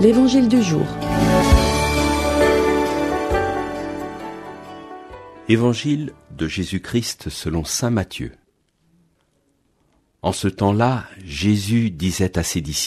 L'Évangile du jour. Évangile de Jésus-Christ selon saint Matthieu. En ce temps-là, Jésus disait à ses disciples :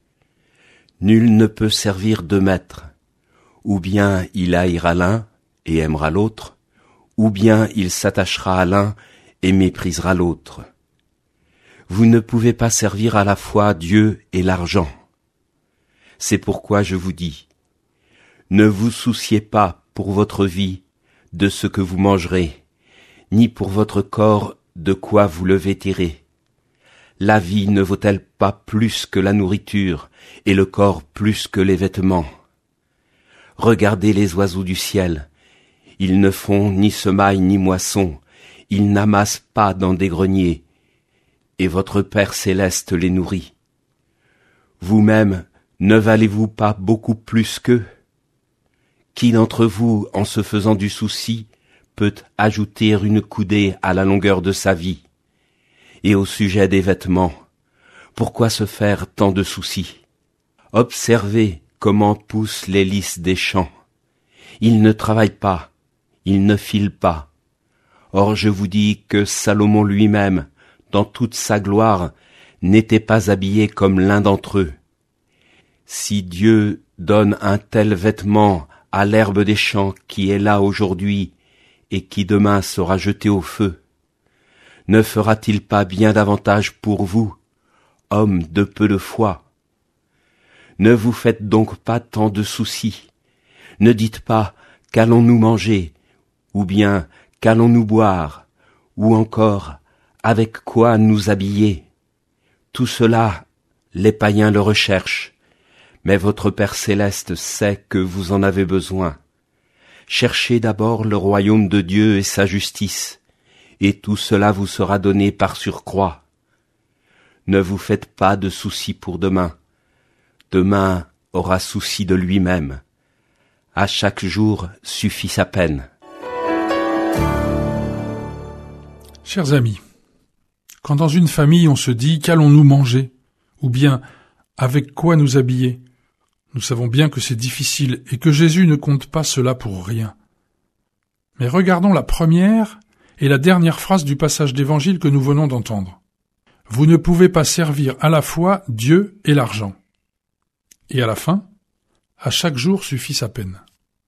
Nul ne peut servir deux maîtres. Ou bien il haïra l'un et aimera l'autre, ou bien il s'attachera à l'un et méprisera l'autre. Vous ne pouvez pas servir à la fois Dieu et l'argent. C'est pourquoi je vous dis, ne vous souciez pas pour votre vie de ce que vous mangerez, ni pour votre corps de quoi vous le vêtirez. La vie ne vaut-elle pas plus que la nourriture, et le corps plus que les vêtements ? Regardez les oiseaux du ciel. Ils ne font ni semaille ni moisson, ils n'amassent pas dans des greniers, et votre Père céleste les nourrit. Vous-même, ne valez-vous pas beaucoup plus qu'eux ? Qui d'entre vous, en se faisant du souci, peut ajouter une coudée à la longueur de sa vie ? Et au sujet des vêtements, pourquoi se faire tant de soucis ? Observez comment poussent les lys des champs. Ils ne travaillent pas, ils ne filent pas. Or je vous dis que Salomon lui-même, dans toute sa gloire, n'était pas habillé comme l'un d'entre eux. Si Dieu donne un tel vêtement à l'herbe des champs qui est là aujourd'hui et qui demain sera jetée au feu, ne fera-t-il pas bien davantage pour vous, hommes de peu de foi ? Ne vous faites donc pas tant de soucis. Ne dites pas « qu'allons-nous manger ?» ou bien « qu'allons-nous boire ?» ou encore « avec quoi nous habiller ?» Tout cela, les païens le recherchent, mais votre Père céleste sait que vous en avez besoin. Cherchez d'abord le royaume de Dieu et sa justice, et tout cela vous sera donné par surcroît. Ne vous faites pas de soucis pour demain. Demain aura souci de lui-même. À chaque jour suffit sa peine. Chers amis, quand dans une famille on se dit « qu'allons-nous manger ?» ou bien « avec quoi nous habiller ?» nous savons bien que c'est difficile et que Jésus ne compte pas cela pour rien. Mais regardons la première et la dernière phrase du passage d'évangile que nous venons d'entendre. « Vous ne pouvez pas servir à la fois Dieu et l'argent. » Et à la fin, « à chaque jour suffit sa peine. »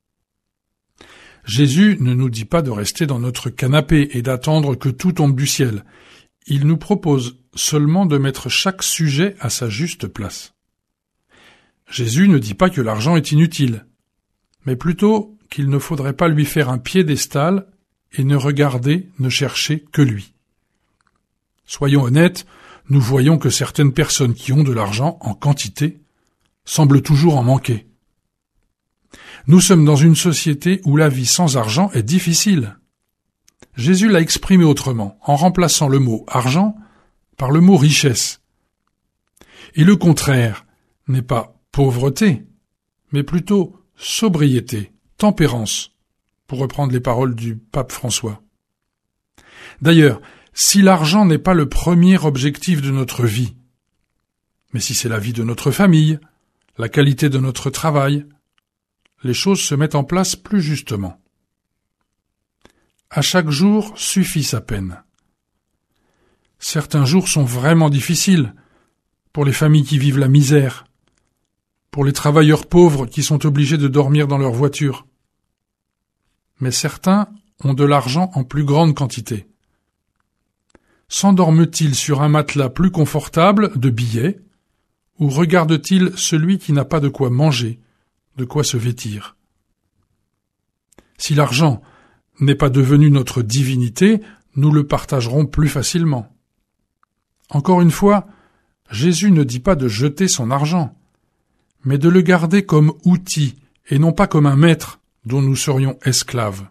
Jésus ne nous dit pas de rester dans notre canapé et d'attendre que tout tombe du ciel. Il nous propose seulement de mettre chaque sujet à sa juste place. Jésus ne dit pas que l'argent est inutile, mais plutôt qu'il ne faudrait pas lui faire un piédestal et ne regarder, ne chercher que lui. Soyons honnêtes, nous voyons que certaines personnes qui ont de l'argent en quantité semblent toujours en manquer. Nous sommes dans une société où la vie sans argent est difficile. Jésus l'a exprimé autrement, en remplaçant le mot « argent » par le mot « richesse ». Et le contraire n'est pas pauvreté, mais plutôt sobriété, tempérance, pour reprendre les paroles du pape François. D'ailleurs, si l'argent n'est pas le premier objectif de notre vie, mais si c'est la vie de notre famille, la qualité de notre travail, les choses se mettent en place plus justement. À chaque jour suffit sa peine. Certains jours sont vraiment difficiles pour les familles qui vivent la misère, pour les travailleurs pauvres qui sont obligés de dormir dans leur voiture. Mais certains ont de l'argent en plus grande quantité. S'endorment-ils sur un matelas plus confortable de billets, ou regardent-ils celui qui n'a pas de quoi manger, de quoi se vêtir ? Si l'argent n'est pas devenu notre divinité, nous le partagerons plus facilement. Encore une fois, Jésus ne dit pas de jeter son argent, mais de le garder comme outil et non pas comme un maître dont nous serions esclaves.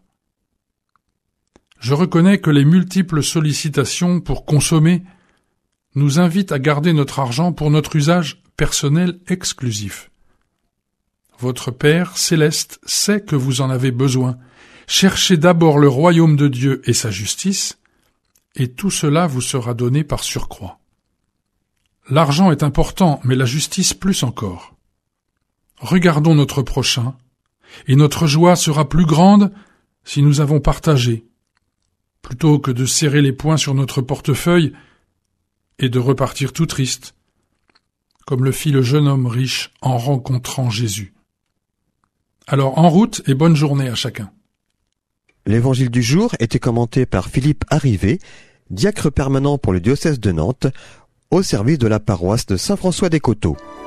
Je reconnais que les multiples sollicitations pour consommer nous invitent à garder notre argent pour notre usage personnel exclusif. Votre Père céleste sait que vous en avez besoin. Cherchez d'abord le royaume de Dieu et sa justice, et tout cela vous sera donné par surcroît. L'argent est important, mais la justice plus encore. regardons notre prochain, et notre joie sera plus grande si nous avons partagé, plutôt que de serrer les poings sur notre portefeuille et de repartir tout triste, comme le fit le jeune homme riche en rencontrant Jésus. Alors en route et bonne journée à chacun. L'évangile du jour était commenté par Philippe Arrivé, diacre permanent pour le diocèse de Nantes, au service de la paroisse de Saint-François-des-Coteaux.